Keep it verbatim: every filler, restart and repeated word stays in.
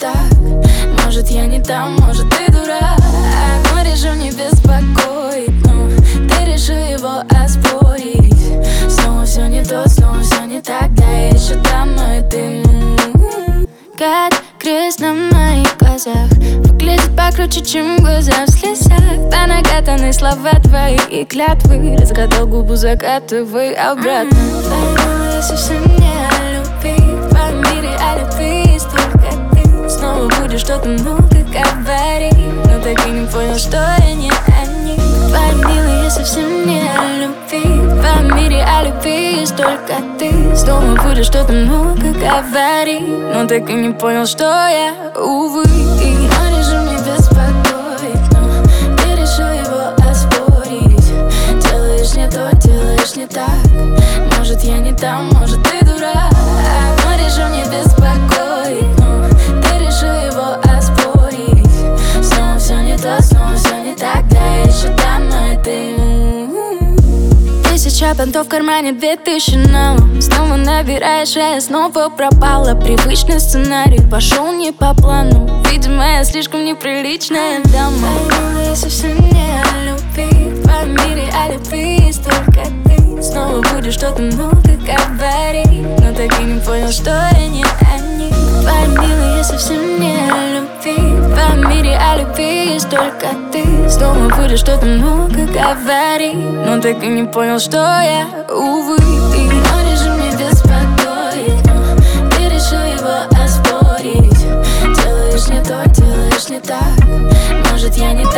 так. Может, я не там, может, ты дурак. Мой режим не беспокоит, но ты решил его оспорить. Снова все не то, снова все не так. Да, я еще там, но и ты. Как крест на моих глазах выглядит покруче, чем глаза в слезах. Да накатаны слова твои и клятвы. Разгадал губу, закатывай обратно. Твои я совсем не о любви. В твоем мире о любви есть только ты. Снова будешь что-то много говорить, но так и не понял, что я не они. Твои милые, я совсем не о любви. В твоем мире о любви есть только ты. Снова будешь что-то много говорить, но так и не понял, что я, увы. Мой режим не беспокоит, но ты решил его оспорить. Делаешь не то, делаешь не так. Может, я не там, может, ты дурак. Мой режим не беспокоит, но ты решил его оспорить. Снова все не то, снова все не так. Да, я еще там, но и ты. Тысяча понтов в кармане, две тысячи на ум. Снова набираешь, а я снова пропала. Привычный сценарий пошел не по плану. Видимо, я слишком неприличная дама. Твои я совсем не о любви. В твоем мире о любви есть только ты. Снова будешь что-то много говорить, но так и не понял, что я не они. Твои милые, я совсем не о любви. В твоем мире о любви есть только ты. Снова будешь что-то много говорить, но так и не понял, что я, увы. Мой режим не беспокоит, но ты решил его оспорить. Делаешь не то, делаешь не так. Может, я не